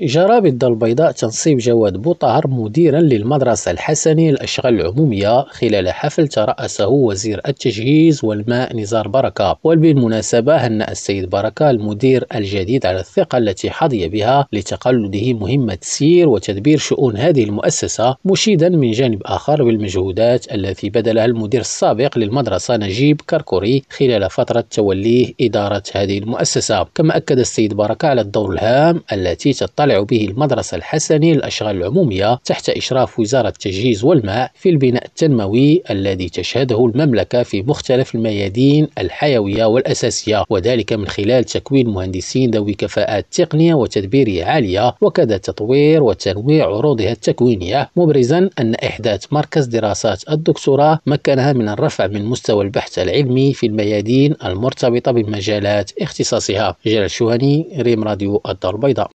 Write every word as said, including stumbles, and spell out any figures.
جرى بالدار البيضاء تنصيب جواد بوطهر مديرا للمدرسة الحسني للأشغال العمومية خلال حفل ترأسه وزير التجهيز والماء نزار بركة. وبالمناسبة هنأ السيد بركة المدير الجديد على الثقة التي حظي بها لتقلده مهمة تسيير وتدبير شؤون هذه المؤسسة، مشيدا من جانب آخر بالمجهودات التي بذلها المدير السابق للمدرسة نجيب كركوري خلال فترة توليه إدارة هذه المؤسسة. كما أكد السيد بركة على الدور الهام التي تطلع به المدرسة الحسني للأشغال العمومية تحت إشراف وزارة التجهيز والماء في البناء التنموي الذي تشهده المملكة في مختلف الميادين الحيوية والأساسية، وذلك من خلال تكوين مهندسين ذوي كفاءات تقنية وتدبيرية عالية، وكذا تطوير وتنويع عروضها التكوينية، مبرزا أن إحداث مركز دراسات الدكتوراه مكنها من الرفع من مستوى البحث العلمي في الميادين المرتبطة بمجالات اختصاصها. جلال الشوهاني، ريم راديو الدار البيضاء.